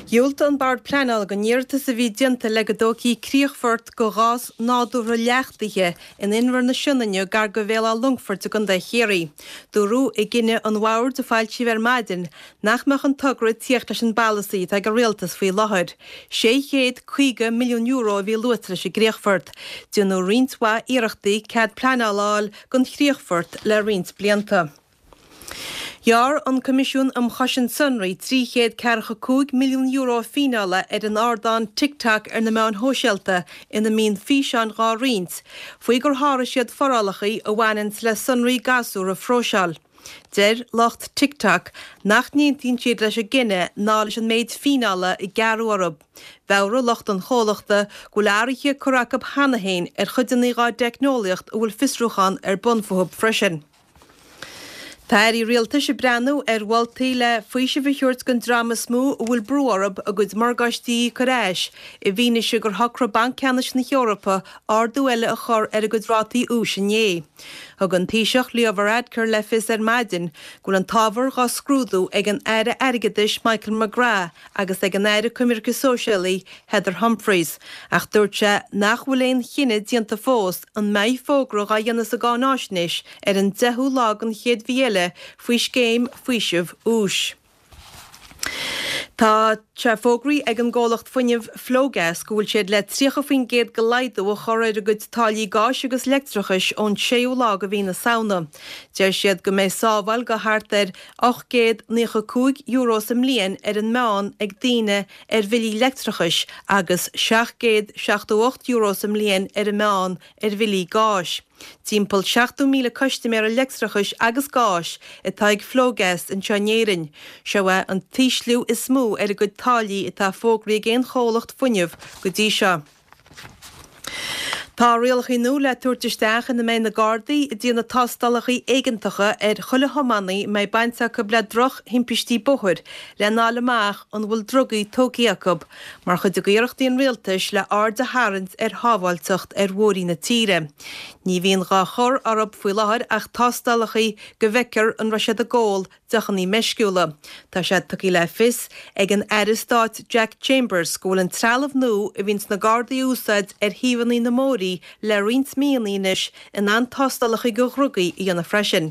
Júlta an bard planal go níirta sa bhí dinta le go dócí críochfort go gás nádúra leachtaithe in inmhar na sinnaine gar go bhéla lungfort a gunda chéirí. Dúrú I gine an bhhair de fáiltí ver maidin, nachmeach an tugra tíocht leis an ballasaí ag go réaltas faoi láthair. 650 milliún euro bhí luat leis I gríochfort. Dúnú rintá iirechtaí cad planáil gon chríochfort le rint blianta. Jaar an Comisiún am Chasin Sunry 345 milliún euro fínála an ardán TikTok na meán hóseilta ina mín físeán gá rint. Fuoi gur hára siad forrálachaí a bhhainint le Sunry gasú a fróseáil. Der locht TikTok nach 19 siad leis a gine ná leis an méid fínála I garú arab. Bhera locht an chólachta go leiriche coracab hanahéin chudannaí gá deicnólaocht bhfuil fisrúchan bunfahub freisin. Tá I rialta se brenn bhiltaí le faoise bhíúirt gon drama smú bhfuil brúarab a gud margáistí choréis I bhíine se gur thocra bancceannis na Eorpa ardú eile a chur a go drátaí úsinné. Thug an taoiseach leomharad chur le fis maidin gur an tábhar gá scrúdú ag an aire airgeadis Michael McGrath agus ag an aire cumircha sóisialaí Heather Humphreys ach dúirte nach bhfuil éon chinine dianta fós an méid fógra gá dhéanas a gánáisnis an 10 lágan chéad bhíile faoi scéim faoisih ús. Tá se fógraí ag an ggólacht funineh flógas go bhfuil siad le tríocha faoin géad go laidú a choréir a go talí gáis agus leictrachas ón 6 lá a bhí na saona. Deir siad go méid sábhail go háartar 895 euro sa mbliain an meán ag daine bhilí leictrachas agus 678 euro sa mbliain an meán bhilí gáis. Timpel 7,000 customer leictrachas agus gáis atá ag flógas an teanéirin. Seo an tísliú is smú a go talí atá fógraí géon cholacht funineh go dtí seo. Tá rialchaí nó le tuairteisteach na mé na Gardaí díana tástalachí éigeantacha chuile thománaí mé bainte go le droch himpistí bothir le nála amach an bhfuil drugaí tógéacob, mar chud goíochttaíon rialtais le ard a hairint hábhailteacht mhórí na tíre. Ní bhíon gá chur arab faoi láthair ach tástalachí go bhheicear an ra siad a ggóil dechan í meisciúla. Tá sé tuí le fis ag an Airstát Jack Chambers scóil an trealamh nó a bhíns na Gardaí úsáid híhaní na mórí le rint míoníis in an tástalachí go rugaí í anna freisin.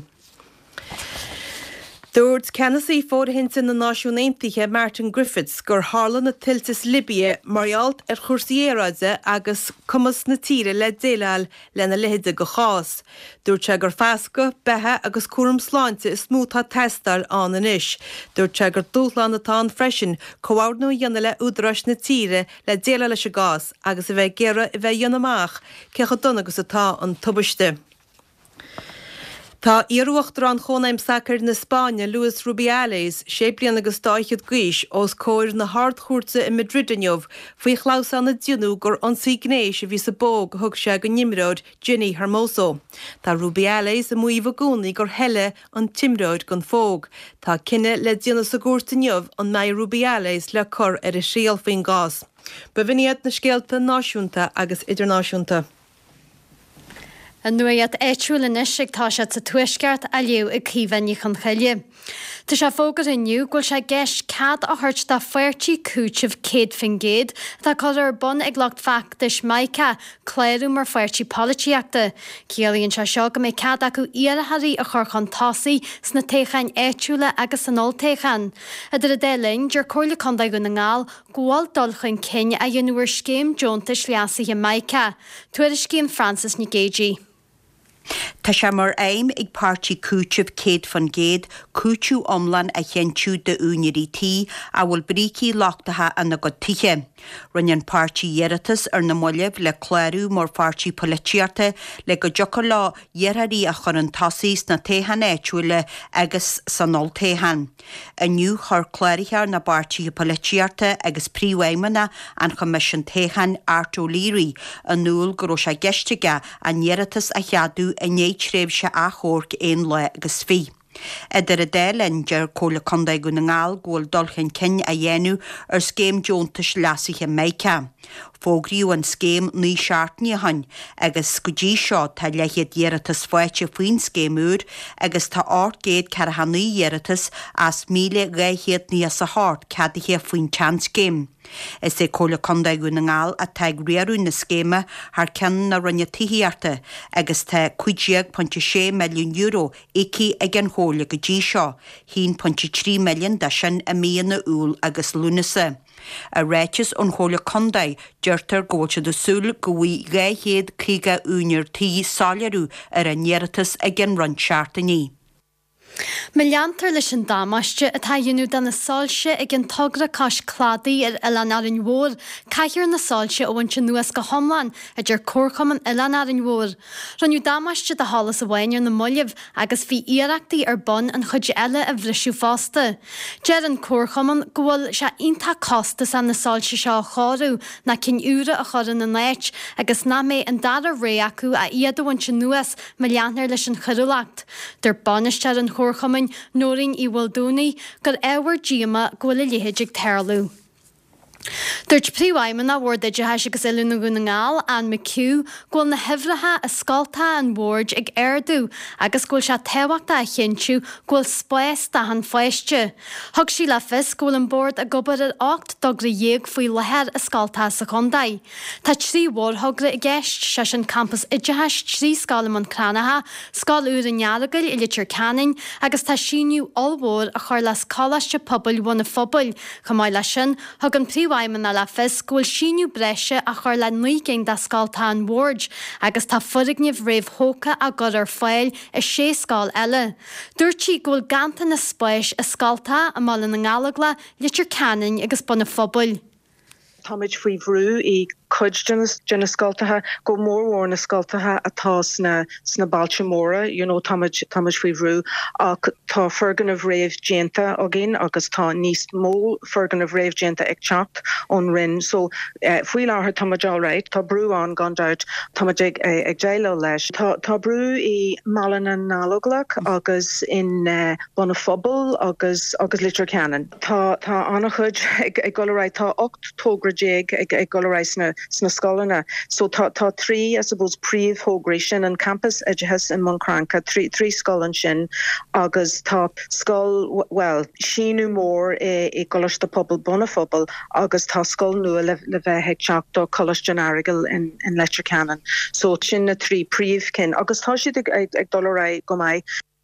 Dúirt Ceannasaí fódhainte na Náisiúnaontaithe Martin Griffiths gur hála na tiltas Libia marall chursaíráide agus cumas na tíre le déileáil lena lehéide go chás. Dúirt se gur feasca, bethe agus cuaram sláinte is smútha testar an inis. Dúirt se gur dúthlan atá an freisin comhhair nó dhéanana le údarás na tíre le déile leis a gás agus a bheith géire a bheith dionamach cecha donna agus atá an tubaiste. Tá iarúachtar an chónaim sacr na Spáine Luis Rubiales sé bliana agus dáichiad gais os cóir na hardchúirte in Madridineh faoi chlás an na dianú gur ansaí gnéis a bhí sa bóg thug se go nimróid Ginny Hermoso. Tá Rubiales a muomh gúnaí gur heile an timróid gon fóg. Tá cinenne le diana sa gúirtaineh an mé Rubiales le chur a síal faoin gás. Ba bhíiad na scéalta náisiúnta agus idirnáisiúnta. An nuaiad éitiúlanis ag tá sé sa tuisceart a liú ag cíhaní chun chaile. Tá sé fógad inniu ghfuil sé gceist cad a thuirt dá fuirtí cúteamh céad fin géad tá codar bun ag lecht feachtais maice cléirú mar fuirtí polítíachta. Ciallaíonn se seo go mé cad acu iarthaí a chur chun tosaí sna téchain éitiúla agus san oltéchan. Idir a délainn gur cóirla condaigh go na ngáil gháil dulchain cin a dionúir scéim Jóntas leasaithe maice. Tuairis cín Francis Nigéji. Tá sé mar aim ag páirtí cúteamh céad fan géad cúteú omlan a cheintú de únirí a bhfuil brící láchtatha anna go tithe. Rinnean páirtí dhéiritas ar na moileh le cléirú mór páirtí polítíarta le go deochar lá dhéaraí a chur an tosaí na téhan éitiúla agus san oltéhan. Aniu chur cléirithe na páirtí polítíarta agus príomhhaimena an Commission téhan Artú Líri an núil go raibh sé geisteige an dhéiritas a cheadú a néid tréimh se a chóirc éon le agus fí. Idir a délainn dear cóla condaigh go na ngáil ghfuil dulchain cin a dhéanú ar scéim Jóntas leasaithe maice. fógraíú an scéim ní seaartní hain agus go dtí seo tá leichiad dhéaratas foiite faoin scéimúr agus tá 8 carhannaí dhéaratas as 1,200 níos a hart cadithe faoin tean scéim. Is é cóla condaigú na ngáil a teag riarú na scéime haar cean na rinne tíhiarta agus tá 50.6 milliún euro éci ag an hóla go dtí seo, 1.3 milliún de sin a míana úl agus lúnasa. A réitis an hóla condaig deirtar ggóilse do súl go bhí 200 únior tí sáilearú ar an néaratas ag an rannseartaní. Miliantar leis an dámaiste atá dhéanú den na sáilse ag an togra cás cládaí ar Ileán Airne Mhór, caithear na sáilse óhain sin nuas go thomláin a dúir córchaman Ileán Airne Mhór. Ranniú dámaiste de hálas a bhhainir na moillimh agus bhí iarachtaí ar bun an chuid eile a bhrisú fásta. Deir an córchaman go bhfuil se ionta costas an na sáilse seo cháú na cin úra a choran na néit agus ná mé an dara ré acu a iadúhain sin nuas miliantar leis an chorúlacht. Dir banistear an chórchaman nóirín í bhfuil dúnaí gur éhar díama ghuaile léhéid ag teirlú. Dúirt príomhhaimmen a bhór de heise agus eile na gúna ngáil an McHugh ghfuil na hibhrethe a scolta an bhórd ag airdú agus ghfuil se tehaachta a chinú ghfuil spéis da an foiiste. Thug sí le fis ghfuil an bórd a gobar ar 8 dogra dhéag faoi lehead a scolta sa chundaid. Tá 3 mhórthogra i gceist se sin campus idirtheis 3 scálamán Cranatha, scáil úr an Nearagail i litir Canning agus tá síniu allmhór a chuir las cálaiste pobl bhna phobal chumáid lei sin thug an príomhhaimmen a le fis ghfuil síniu breise a chuir le 9 da scáilta an bhórd agus tá furigníomh réamh thóca a gur ar fáil i 6 scáil eile. Dúirtí ghfuil gananta na spéis a scáilta a mála na ngála litir Canning agus buna phobal. Táid faoi bhrú I cuid dena scoiltathe go mórhór na scoiltathe atá sna Baltimóra, táid faoi bhrú ach tá fergan of réamh déanta agin agus tá níos mó fergan of réamh déanta ag teacht ón rinn. So faoi láthair táid áráit, tá brú an gandáid táid ag déile leis. Tá brú I Malin an Náloghlach agus in buna phobal agus litir Canning. Tá anna chud ag goráid tá 8 tógra déag ag goráid sna scoilena. So tá 3, I suppose, príomh-thógraí sin an campus idirtheas in Moncranca, 3 scoilan sin agus tá scoil, well, síniu mór I Coláiste Pobal buna phobal agus tá scoil nua le bheith ag teacht do Coláiste Nearagail in litir Canning. So sin na 3 príomh cin agus tá siad ag dolará go maiid.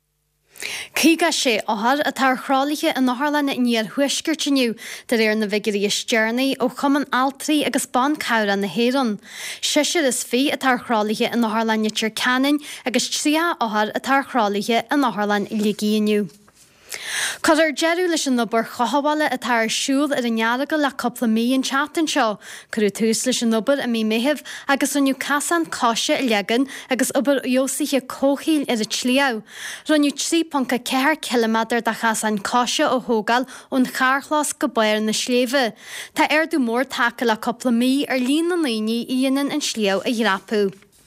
Cíga sé áthar a tar chrálaithe in Nátharlanna níor thuisgirtiniu de réir na bheigirí stearnaí ó chuman altraí agus ban cabhra na héireann. Siir is fí a tar chrálaithe in Nátharlanna litir Canning agus tria áthar a tar chrálaithe in Nátharlanna ligíniu. Cadar jeú leis an nobar chahabhaile a tar siúil ar an Nearagail le coppla mí an chatan seo, chuú túús leis an nobar a mí méhibh agus aniu casan cáise i legan agus obair jósaithe cóchéil ar a tliaú. Ranniu 3.4 km de chasan cáise ó thógáil ón charchlás go bair na sléimhe. Tá airdú mór take le coppla mí ar líon na líní íanaan an sliaú a dhrapú.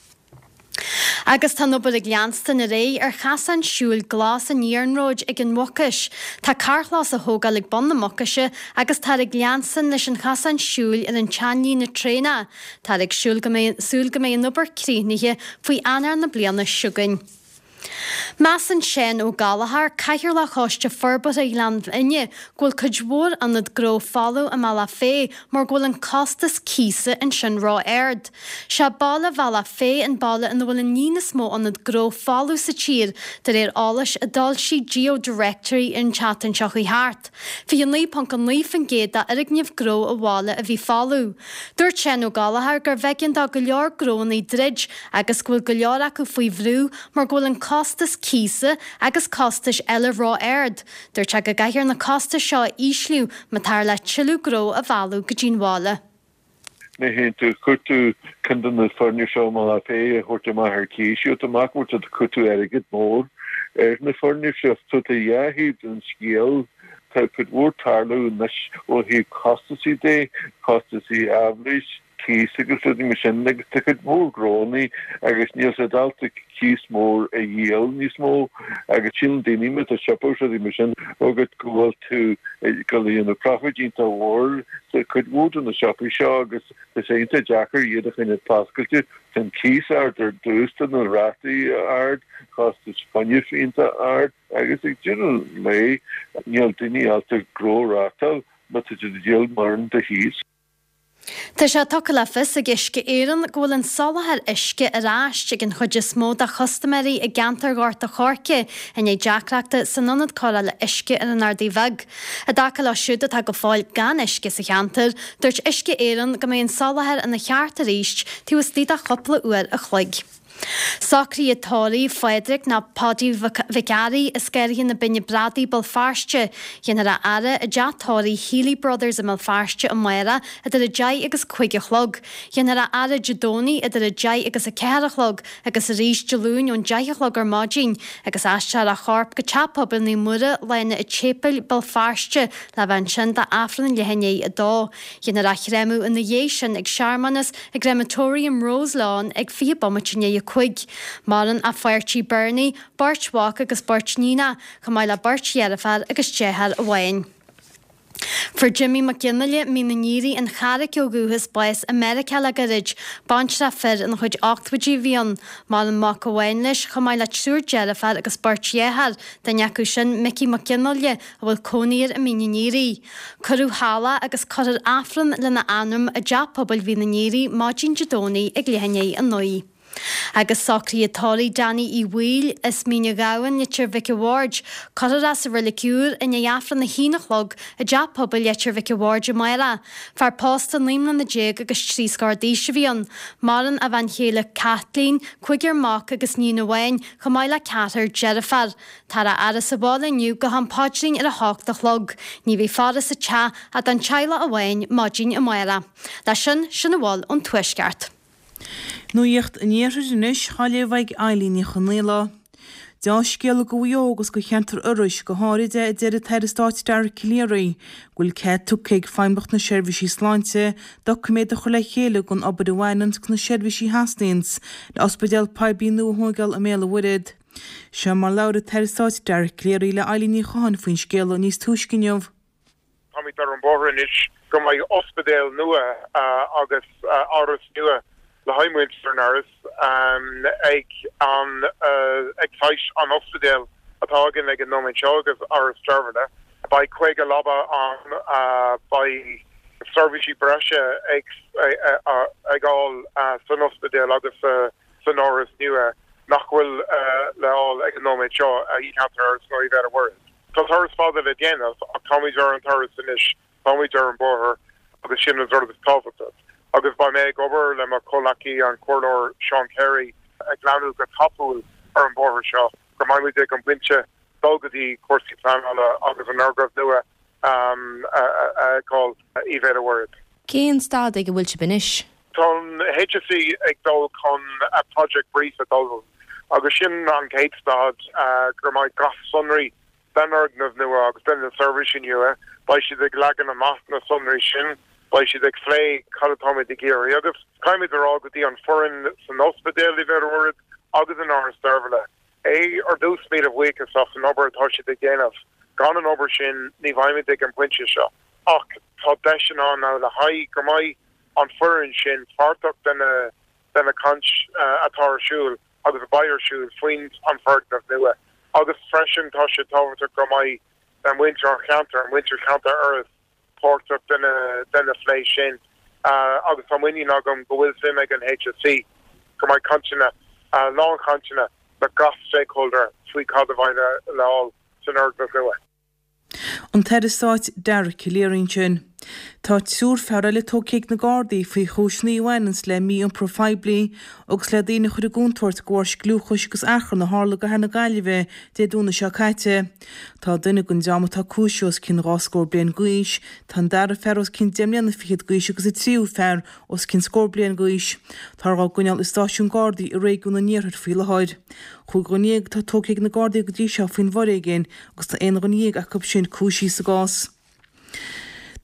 Agus tá nobar ag leansta na ré ar chasan siúil glas a níarnróid ag an mocais. Tá carchlás a thógáil ag bon na mocaise agus tá ag leansan leis an chasan siúil ar an teanlí na tréna. Tá ag súil go mé an nobar críneithe faoi anar na bliana siúgain. Más an sin ó Galahar caiithir le choiste forbut a land inne ghfuil cudmhór anad gro fallú a mala fé mar ghfuil an costas císa in sin rá aird. Se balla bhela fé an balla in bhfuil nínas mó anad gro fallú sa tír de réir álais a dalsí geodirectory in chatan seochaí háart. Bhí an lípon an lífan géad a irigníomh gro a bhála a bhí fallú. Dúirt sin ó Galahar gur bhecinn dá go leor grónaí drid agus ghfuil go leor acu faoi bhrú mar ghfuil an costas císa agus costas eile rá aird. Dúirt se go gaiithir na costas seo ísliú me tar le tiilú gro a bhálú go dín bhála. Na héntu cutu candan na forniu seo má la fé a chuirte maithar cíisiú amach mór a cutu airigid mór. Na forniu seo tuta iahíd an scéal tá chud mór tarlú nas ó hí costasí dé, costasí average, kís agus di me sin agus te mór groni agus níos adalta kís mór a yéel nís mó agus sin déni me a chapo di me sin agad gohil tú galíon a profitínta war se could wood in the shopping seo agus the Sainte Jacker iadach in it pascalte ten kís art er dúst an a rati art cost is funny finta art agus ag general mé níl dini alta gro ratal but it is yield marn de hís. Tá sé tucha le fis a gisce éan ghfuil an solathair isce a ráist ag an chuide smód a chustaiméirí a gantar gáirt a chorce in é deacreachta san nonad chola le isce ar an ardí bheg. A dacha le siúda tá go fáil gan isce sa cheantar, dúirt isce éan go mé an solathair in na cheart a ríist tí was tí a chopla uair a chluig. Sacrí atáí Frederick na Paddy Vicari is sceirhíonn na binne Bradí Belfáiste dhéanaar a ara a deatáí Healy Brothers a Belfáiste an Maira idir a deig agus chuige chlog. Dhéanaar a ara Judóní idir a deig agus a ceara chlog agus a rís deúin ón deige chlog ar mádín agus aistear a charp go teapabal ní mura lena a Chapel Belfáiste le bhain sin de afran lehanné a dá. Dhéanaar a chréimú in na dhé sin ag Searmanas ag Crematorium Roseláin ag fí bomatíné chuig. Maran a Fairtí Bernie, Bart Walk agus Bart Nína, Chamaila Bart Yerafar agus Jehar Awain. For Jimmy McGinley mí na níri an charra ceoguhas bais America le garid, bantra fir an chuid 8 bhíon, mal an mac Awain leis Chamaila Tsúr Yerafar agus Bart Jehar, den jacu sin Mickey McGinley a bhfuil cóníir a mí na níri. Curú hála agus curir afran lena anum a deapabal hí na níri Máidín Jadóní ag lehanné an nóí. Agus sacrí atáí Danny I bhil is míne gahan letir Vicky Ward, chuir as a rilicúr in éafran na hínachlog a deapabal letir Vicky Ward a maira, fear post an límna na déag agus trí scardíise bhíon, maran a bhain chéile Kathleen, chuigear mac agus nína bhain Chamaila Catar Jerafar, tar a ara sa bála nniu go han podring ar a hácht a chlog, ní bhí fada sa cha a dan chaila a bhain Máidín a maira. Leis sin a bháil an tuisceart. Nuíocht in éidirnis chaléhhaig eilíní chunéla. Deáscéal go bhíogus go cheantar uris go háide a deir teirstáit dear ciléirí, ghfuil ce tucaig feinbacht na seirbhísí sláinte, documéad a chula chéile gon obair bhhainant na seirbhísí Hastings, le ospidéal Paibí nuthógáil a méla bhuiid. Se mar leabhar teirstáit dear ciléirí le eilíní chaán faoin scéal níos túiscineamh. Táid ar an bóthranis go mbeidh ospidéal nua agus áras nua le haimmuid fernaris ag fais an ospidéal atá agin ag an nóid seo agus áras starvada by chuig a laba an by servicey breise ag all san ospidéal agus san áras nua nach bhfuil leáil ag an nóid seo í cantar snoid ar a word. Tá thuras fáda le déanamh a táid ar an thuras inis, táid ar an bóthir agus sin an sort of táfata. Agus ba me gober le ma kolaki an corridor Sean Kerry ag lanu go tapúil ar an bóthir seo, go mai mu de an blinse dulgadí cuasí plan agus an argraf nua called Iveda Word. Céan stad ag bhfuil se benis? Tá HSC ag dul chun a project brief a dul agus sin an Gatestad gur mai gas sunri den argnaf nua agus den service nua by si ag lagan a mas na sunri sin by si ag flé calatáid de géir agus caiimid ar ágadí an foreign san ospidéal Iveda Word agus an áras starvile. Ar dús míad a bhuichas of an obair tá si ag déanamh gan an obair sin ní bhaimid ag an pointse seo. Ach tá deis an ná le haid go mai an foreign sin fartach den a conch atásúl agus a bairsúl faoin an fartach nua. Agus freisin tá si táhatar go mai den winter counter earth portach den a flé sin agus an winning agam go bhfuil sim ag an HSC go mai conchna long conchna le gas stakeholder fao cadhhaine leáil san argnamh nua. An teirstáit dear ciléirín sin. Tá súr fearra le tócéic na Gardaí faoi chúisnaí bhainans le mí an profeibli agus le daoine chud a gúntóirt gcóir glúchais agus achar na hála go hena gaiileh dé dúna seo caite. Tá duine gon deamatá cúisios cin ráscór blian gúis, tá dar feros cin deimleanna fiad gúis agus i tríú fear os cin scór blian gúis. Tá rá gúneal is stáisiún Gardaí i réigún na níorthir fí le háid. Chúig goníag tá tócéic na Gardaí go dtí seo faoin bhar igen agus tá éon goníag a cup sin cúisí sa gás.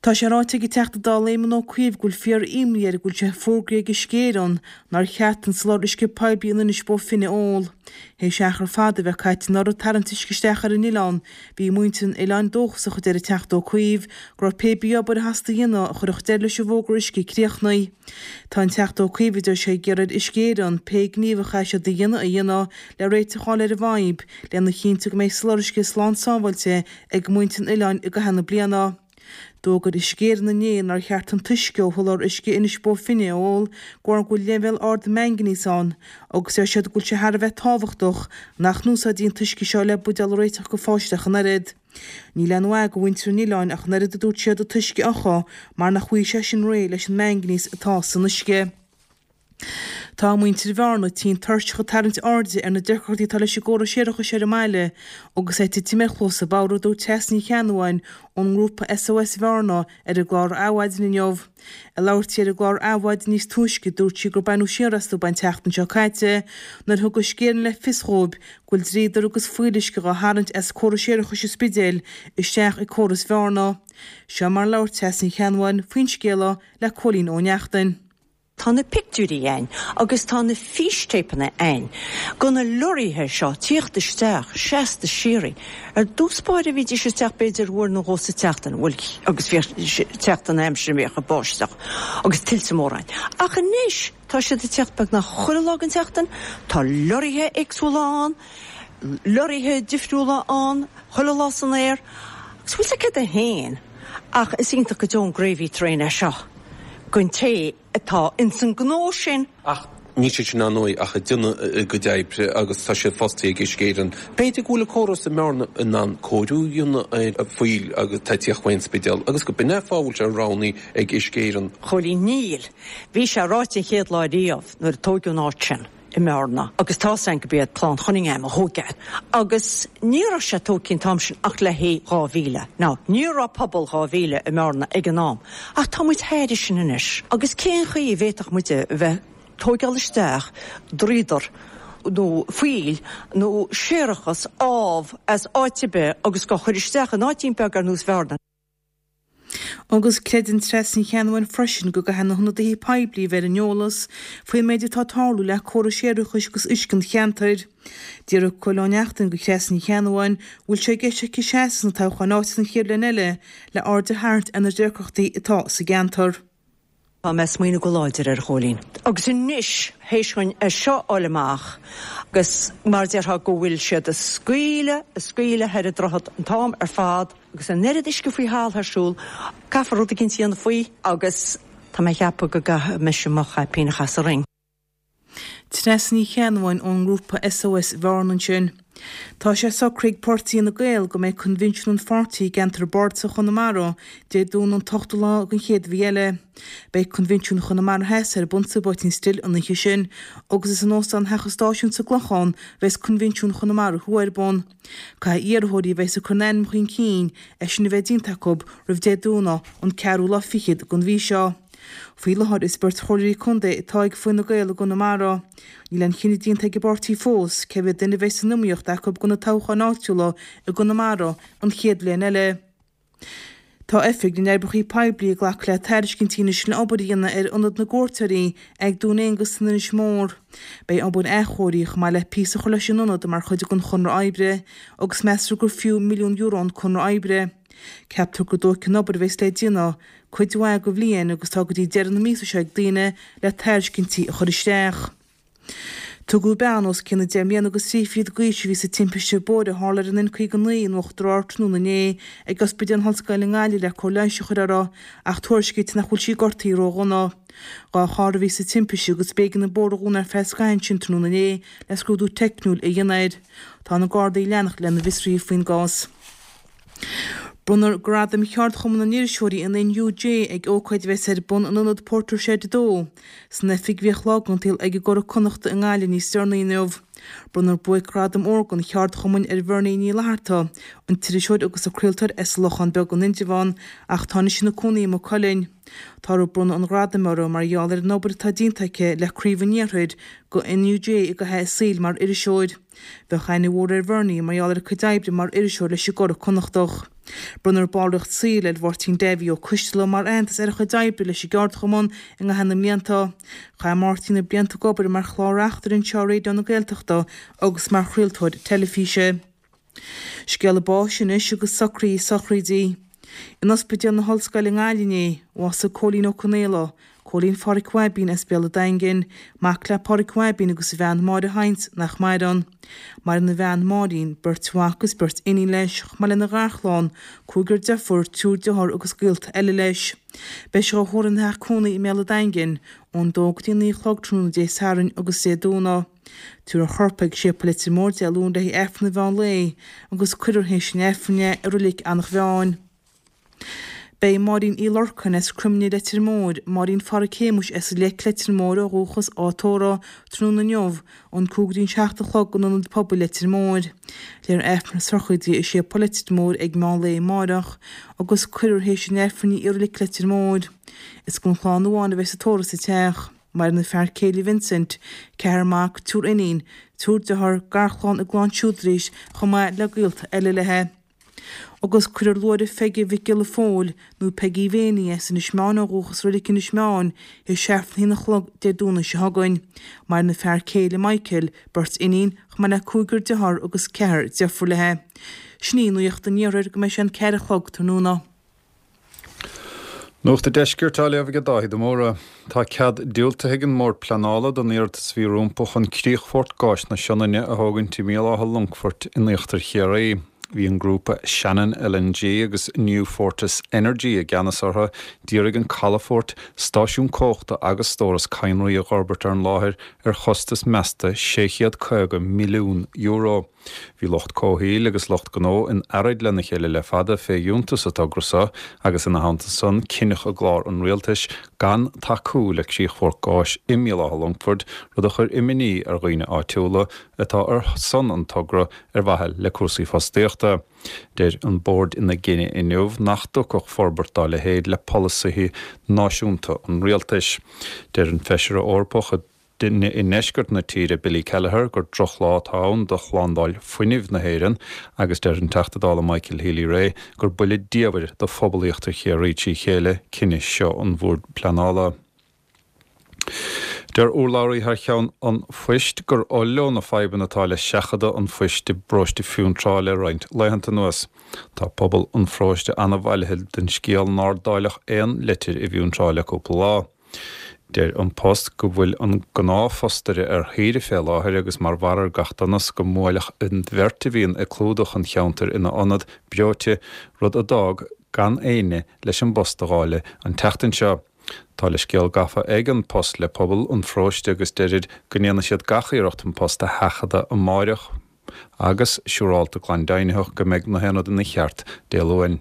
Tá sé ráite go teachta dá léman ó cuimh gúil fear imliar gúil se fórgra go scéan nar cheatan slár isce peibíon in is bó finine ól. Hé seachar fada bheith caiit nar ó tarantis go stechar in Ián, bhí muintin Ián dóchsa chu deir teachta ó cuimh, gur pébí bud hasta dhéana chuch deir leis bhógur isci críochnaí. Tá an teachta ó cuimhidir sé gead iscéan pe gníomhacha se de dhéana a dhéana le réite cháil ar a bhaib, leanna chinta go méid slórisce slán sábhailte ag muintin Ián i go hena bliana. Dógad is scéir na néan ar cheart an tuisce thular isce inis bó finine óil gur go level ard manganíán, agus sé siad gúil se haar bheith táhachtach nach núsa dín tuisce seo le budal réiteach go fáisteach an arid. Ní leanha go bhaintre níláin ach narid a dút siad a tuisce acha mar nach chuí sé sin ré leis an manganís atá san isce. Tá muintir bharna tín thuirtecha tarint áde ar na deirchairtaí tal leis góra séirecha sé meile agus é tíimechlós a báú dó teasní cheanháin ón grúpa SOS bharna ar a gláir áhaid na neomh. A láirtíar a gláir áhaid níos túisce dúirtí gur banú siarastú bain teachtan seo caiite nar thugus scéan le fisróib gúil dríidir agus fuilisce go háint as córa séirecha sé spidéil isteach i córas bharna. Seo mar láir teasní cheanháin faoin scéala le cholín ó neachtain. Tá na picúí ein, agus tá na fístépana ein. Gona lorithe seo tíochttasteach, seasta síri. Dúspáir a bhí sé teach beidir bhór na hósa teachtain, agus bhí teachtain aimsir mécha báisteach, agus tilsa mórain. Ach a níis, tá sé de teachbag na chulalágan teachtain, tá lorithe exúláán, lorithe difriúláán, chulalásan éir, agus bhfuil se a héin, ach is ínta go dún gravy train seo. Gon té atá in san gnó sin. Ach, ní sé sin anóí ach a duna go daibre agus tá sé fástaí ag scéan. Beidir gúla choras a mearna in an cóú dúna a fuil agus taitiachhain spidal, agus go bine fáil se ránaí ag scéan. Cholí níl, bhí sé ráitin chéad láidíomh nuair tógiún áit sin I mearna, agus tá san go bead plán choning a hógead. Agus níra sé tócinn tamsin ach le hé ráhíle. Ná, níra pobl ráhíle I mearna ag an nám. Ach tá muid héidir sin inis. Agus cén chuí bhéach muide bheith tógealisteach, drídar, nó fuil, nó séirechas ábh as áitibe agus go chuiristeach an áitín beag nús verdan. Agus credin tresni cheanhain freisin go hena honna hí peblií ver an jólas, foi méidir tátáú le chora séiruchas gus iscin cheantair. Díar choáneachtain go chresni cheanhain bhfuil sé geise ci sésan na táchan áitin chéir le eile le áde háart an deirchachtaí atá sa gantar. Tá mes muoine go láidir cholín. Agus in níis héishain seo álamach, agus mar deartha go bhfuil siad a scuile head a drochad an tám fad, agus an nerid is go faoi háil thsúl, cafarú a cinntíí an faoi, agus tá mé cheappa go gath meisimecha pínachas a ring. Tresní cheanhain ón grúpa SOS bharnan sin. Tá sé sacraigh portaí na Gael go méid convinisiún fartaí gentar bord sa Chonamara dé dún an 8 lá an chéad bhíile. Bei convinisiún Chonamara heas ar bunsa boitín stil an na sin, agus is an óstan hechastáisiún sa glachán bheits convinisiún Chonamara huairbón. Ca iarthóirí bheits a chunéin chuin cín sin na bheith díntacob rih dé dúna an cearú lá fichiid gon bhí seo. Fuilehad is burt choirí chunde atá ag foin na Gael a Gonamara. Ní len chinine dínta go bortí fós, cebh duine bheits an numíocht ach go gona táchan áitiúla a Gonamara an chéad léon eile. Tá effig den erbachí peblií ghlach le teiriscin tíine sin obaíanana ar anad na gcóirtaí ag dúnégus san is mór. Bei abún échóiríoch má le pí a chola sinúnad mar chuide gon chunra aibre, agus meastra gur fiú milliún euro an chunra aibre. Ceaptar go dó cnobar bheits le dína, chuidhha go bhblionn agus tá go dtí dean na mísa se ag daine le teiriscinntíí a choristeach. Tugu beanos cinna déimlíana agus sífiad gaisi ví sa timpiste bóide hálar an chuig an líon ochtarartnú na né ag gospidí an halscail ngáile le choláise churara ach tuairsceit na chuilsí gortaí róganna. Gá cháir ví sa timpiste agus bégan na bórún ar fescain sintrú na né le scrúdú technúil i dhéanaid. Tá na gádaí lenach le na visrií faoin gás. Brunner grad am cheart chum na níirisiúí in UJ ag ócaid bheits ar bun an anad portar sé dó. Sna figmhíoch lágantil ag go connachta an gáile ní stearnaí neomh. Brunner buig grad am organ cheart chumin ar bhharnaí ní leharta, an tíiriisiúid agus acríiltar lochan beag an Indiaháin ach tána sin na cúnaí mo choilinn. Tá brunna an gradamara mar geall ar nóbar tá díntaige le críomhaníorthaid go in UJ i go he síl mar iriisiúid. Bheith chaine bhór ar bhharnaí mar geall ar chudáibre mar iriisiúir leis go connachtach. Brunner baldacht síle bhórtín Davy ó cuistela mar antas ar chu daibri leis gard chomón in a henna mlíanta. Cha Martina blianta gobar mar chláreachtar in teorí don na Gaeltachta agus mar chríiltóid telefíse. Sgéal báisisin is agus socrídí. In ospidal na hallscoil in Gáiliné, was a cólín ó Conéla, cólín Fáric-Webín as beal a daingin, mac le Fáric-Webín agus bhean máid a haint nach maidan. Mar in na bhean máidín, bertwagus bert iní leis, mal in na gharchláin, cúgur defur túr dehar agus gilt eile leis. Beis go hóran heach cóna i meal a daingin, ón dógtín ní chlogtrún dé sarin agus sé dóna. Túr a chorpaig sé politi mórdi a lún dahi efna bhean lei, agus cuidir héis sin efne a rulik annach bheáin. Bei marín í lorcan es crumni letir mór, marín faracémus es lec letir mór a rúchas átóra trún na neomh, an cúgrín seachta chlog an an pobl letir mór. Léir efna sorchuidí is sé politit mór ag má lei márach, agus cuidir héis sin efni ar lic letir mór. Is gwn chláán uáin a bheits a tóra sa teach. Mar na fear Céili Vincent, cearmach túr inín, túr dehar garchláán a gláán siúdrís chumá le gilt eile lethe. Agus cuidir luir feige bhí gile fóil nó pegí bhéine san is meán a rúchas rulicin is meán i seaft hína chlog de dúna se hagain. Mar na fear Céili Michael bert inín chumá le cúgur dehar agus ceir defur lethe. Sní nuocht an níorir go meis an ceir chlog tarnúna. Nuach de deisgurtáile a bhí dáid móra, tá cead diúlta higann mór planála don íirtas bhí rúmpach an críochfort gáis na seanine a hágann tí míle a Longfort in Uachtar Chiaraí. Bhí an grúpa Shannon LNG agus New Fortis Energy a gceanasartha dírig an Calafort stáisiún cóchta agus stóras cainraí a Gorbert ar an láthir ar chostas mesta 650 milliún euro. Bhí locht cóthaí agus locht gnó in aird lena chéile le fada fé dúntas atá grasa agus ina hananta san cineach a glár an rialtais gan taú le síochhór gáis imíle a Longford rud a chur iminí ar ghoine áitiúla atá ar san an tugra ar bhaithil le cuasaí fastéachta. Déir an board ina Guinea inniuh nachtóch forbartá le héad le policy náisiúnta an rialtais. Déir an feisir a orpach a Dinne in neisgurt na tíre Billy Kelleher gur droch láthaun do chláándáil fuinimh na héireann agus déir an teachtadála Michael Healy Ray gur buile díabhar do phobalíochta chéiríí chéile cinnis seo an bhúr planála. Der úláirí thar cheann an fuist gur óleón na feiban atá le seachada an fuist de broiste fiúntráile roiint leihananta nuas. Tá pobal an fróiste anna bhailithil den scéal nádáilech 1 litir i bhúntráile cúpla lá. Déir an post go bhfuil an gná fostere ar chéire fé láthir agus mar bharar gachtanas go móilech an bhirrta a clúdach an cheantar ina anad beote rud a dag gan éine leis an bostagáile an teachtain seo. Tá le scéal gafa ag an post le pobal an fróiste agus deirid gnéana siad gachaíocht an post a hechada an máireach agus siúrálta Clondaineach go méid na henad in na cheart déalúin.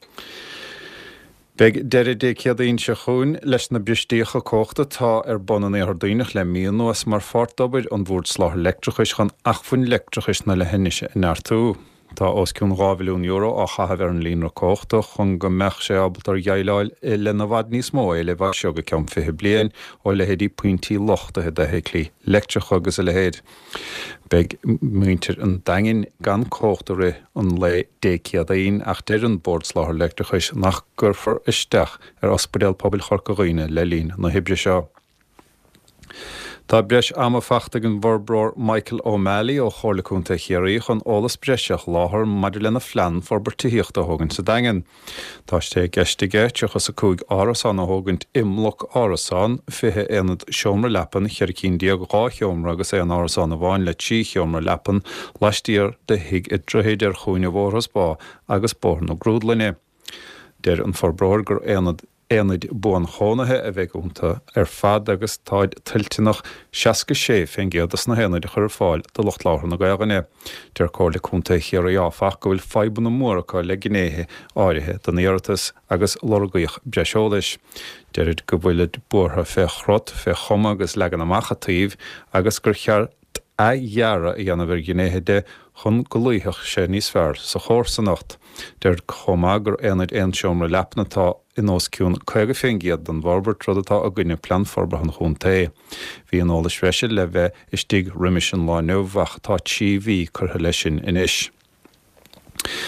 Beg deirid é céadaíonn se chuún leis na bristíocha cóchta tá ar bonan ar daoinech le míon nuas mar fortdobair an bhúr sláth electrichis chun 8 electrichis na le henise in airtú. Tá osciún €2 á chahabh ar an líonra cóchta chun go meach sé abaltar gheilleáil i le na bhd níos mó le bhah seo go ceann fithe bliain ó le héadí pointí lochtathe de héclí electricha agus a le héad. Beg muintir an dangin gan cóchta ri an le déciadaín ach deir an bordsláthair electrichis nach gurfar isteach ar ospidéal pobail chorcaghine le lín na hibre seo. Tá breis ama fachta an bhorbror Michael O'Malley ó chorlaúnta Chiaraí chun ólas breiseach láthair maidir lena phlean forbartííochta thugann sa dagan. Tá sé geistige tuchas a cúig árasán a thugant imlach árasán fithe éanad seomra lepan cheircín diaag 2 cheomra agus é an árasán a bháin le 3 cheomra lepan leistíar de hiig i drohéad ar chúine bhórthas bá agus bór nó grúdlainne. Déir an forbror gur éanad buan chónathe a bheith únta ar fad agus táid tiltinach 66 géadas na héanaid a chur fáil do locht láthar na gaiganine. Deir cóirla cúnta Chiaraí áfach go bhfuil feiban na móracha le gnéthe áirithe don éiritas agus lorgaíoch breisiolais. Deirid go bhfuil buartha fé chrot fé chuma agus legan amachchatíomh agus gur cheart a dhearra i dhéanamh gnéthe de chun golúitheach sé níos fearr sa chóir sa nacht. Deir chuma gur éanaid éon seomra lepnatá in osciún 50 géad don bharbert rudatá a gine plan forbarthan chun té. Bhí an ólas freise le bheith istíg riimisin lá nuhach tá tíhí chutha lei sin inis.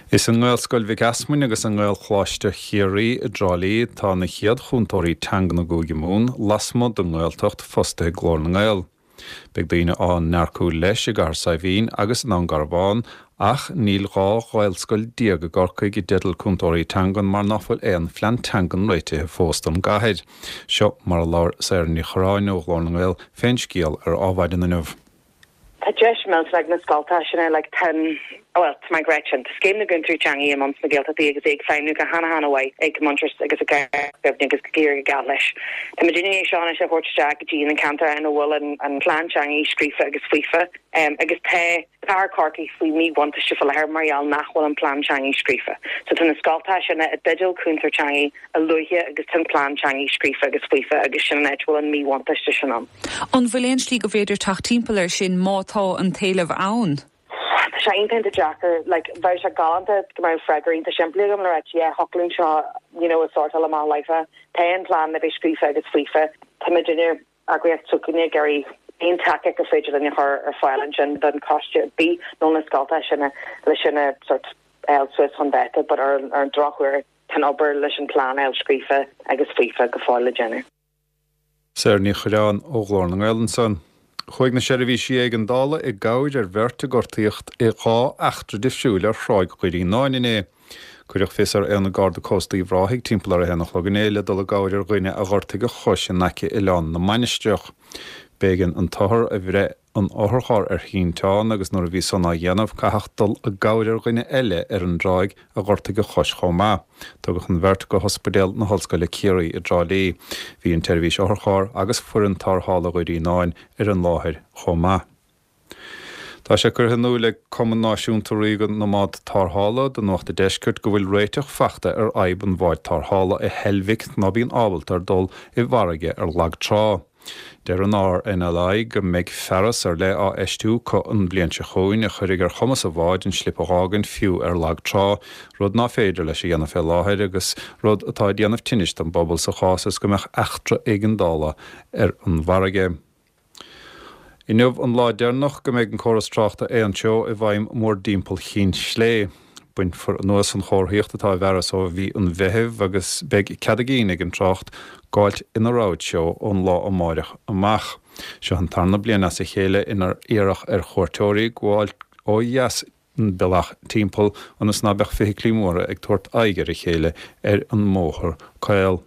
Is an ghil scoil bhí gasmuin agus an ghil chláiste chiaí a drálaí tá na chiad chuntóirí teanga na Góige Mún lasmod an ghilteacht fosta glór na ghil. Beag daoine an nearcú leis i gar sa bhín agus an garbáin ach níl gá ghilscoil diaag a gorcaig I dedal chuntóirí teangan mar nafuil éon flean teangan réite fóst an gathead. Seo mar lár sa ní choráin ó glór na ghil féin scíal ar ábhaid in na nuamh. A jesh melt like na skalta like 10 well to my Gretchen to scheme the gun through Changi and months McGill at the egg fine nuka hana away egg monsters agus a gear galish the Virginia Shauna chef watch Jack Jean and Cantor and a wool and plan Changi Screefa agus Fifa agus te power corky we me want to shuffle her Marial nachwal and plan Changi Screefa so to the skalta a digital kunter Changi a luia agus tin plan Changi Screefa agus Fifa agus shin netwal and me want to shuffle on Valenci go veder tach timpeler shin mátá an tail of own. Shine painted jacker like very galanta come out Frederick the simply gum yeah Hockling Shaw a sort of a life paying plan the big agus FIFA Timidiner agreed to Gary in tactic of fidget in her file and then cost you be known as Scottish and a sort of Swiss on that but our draw where can over listen plan el Screefa agus FIFA go foil Jenner. Sir ní chorán ó glór na Ellenson. Chuig na seirbhí sí ag an dála I gáid bhirrta gortaíocht I gá achtra difsiúil ar shráig chuirí 9 Cuireach fésar na Garda Costa I bhráigh timpeall ar a henach leganéile dul a gáid ar gcuine a gortaigh a chois naci I leán na mainistreach. Bégan an táthar a bhre an áthchar ar híntáin agus nuair a bhí sanna dhéanamh caithachtal a gáid ar gcuine eile ar an dráig a gortaigh a chois chomá. Tugach an bheirt go hospedéal na hallscoile Ciaraí I drálaí. Bhí an teirvís áthchar agus fuair an tarthála gcuirí 9 ar an láthir chomá. Tá sé gur hanú le Common Náisiúnta Rígan na mád tarthála don nuachta deiscirt go bhfuil réiteach feachta ar aib an bhaid tarthála I helmhic ná bíon ábhailt ar dul I bharige ar lag trá. Deir an ár NLI go méid ferras ar le á eistú có an blianta choin a chuirigh ar chumas a bháid an slipágan fiú ar lag trá, rud ná féidir leis a dhéanamh fé láthir agus rud atá déanamh tinist an bobbal sa chásas go meach extra éigen dála ar an bharige. I nuamh an lá dearnach go méid an choras tráchta é an seo I bhaim mór dímpel chin slé. Buint for nuas an chórthaíocht atá bheras ó bhí an bheitheh agus beag cadagín ag an trácht gáilt ina ráid seo ón lá ó máireach amach. Seo an tarna bliana sa chéile inar éireach ar chóirteoirí gháilt ó dheas an bilach timpeall anas ná beach fé clímóra ag tuairt aigear I chéile ar an móthar cail.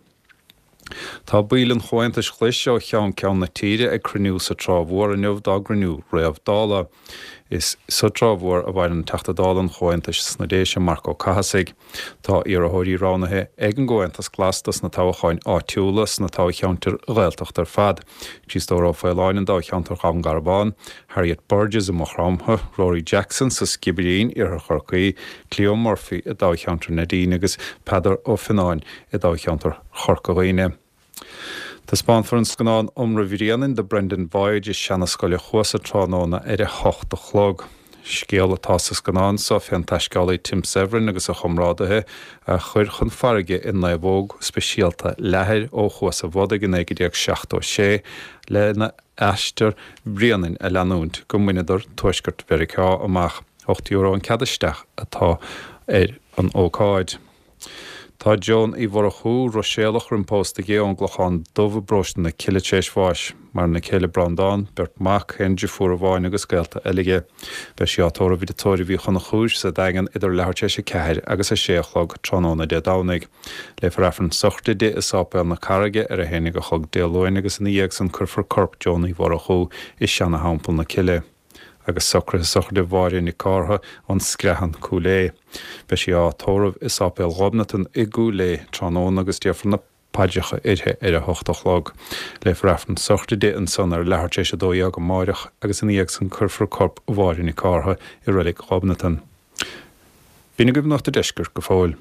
Tá bílan chointas chluis seo cheann ceann na tíre ag cruniú sa trámhór a neamh dá gruniú réamh dála. Is sa trámhór a bhaid an teachtadálan chointas sna déise Marco Cahasaigh. Tá iarthóirí ránathe ag an ggóintas glastas na tábhaáin áitiúlas na tá cheantar réaltacht ar fad. Críosdó Fáileáin an dá cheantar Cham Garbáin, Harriet Burgess a Mochramtha, Rory Jackson sa Skibberín ar chorcaí, Cleo Murphy a dá cheantar Nadine agus Peadar ó Fináin a dá cheantar Chorcaíine. Tá spáin for an scanán omra bhíríanaan de Brendan Boyd is seanna scoile chuasa tránána ar a 8 chlog. Scéal atá sa scanán sa féan taisceálaí Tim Severin agus a chomrádathe a chuir chun farige in na bhóg speisialta lethir ó chuasa bhda gan 1966 le na eistear bríanaan a leanúnt go muineidir tuaisgurt Vericá amach €8 an cadaisteach atá ar an ócáid. Tá John I bharachú Roséalach an pósta gé an glachan dubh brostan na Ciletéis Bháis, mar na Céile Brandán, Bert Mac, Henry fuair bháin agus gailta eige. Be siátóra bhí tóirí bhí chuna chúis sa dagan idir lehartéis a ceir agus a séachlog tróna de dánaig. Le farafran sochta de is sápa na carige ar a hénig a chog déalóin agus na dhéag san curfar corp John I bharachú is seanna hampel na Cile. Agus socra sochda bháirin I cártha an screhan cúlé. Be sí átóramh is ápéal ghabnatan I gúlé tránón agus dearfran na paideacha ithe ar a 8 chlog. Le farafran sochta de an son ar lehartéis a dóíag go máireach agus in íag san curfar corp bháirin I cártha I rilig ghabnatan. Bhína go nach de deisgur go fáil.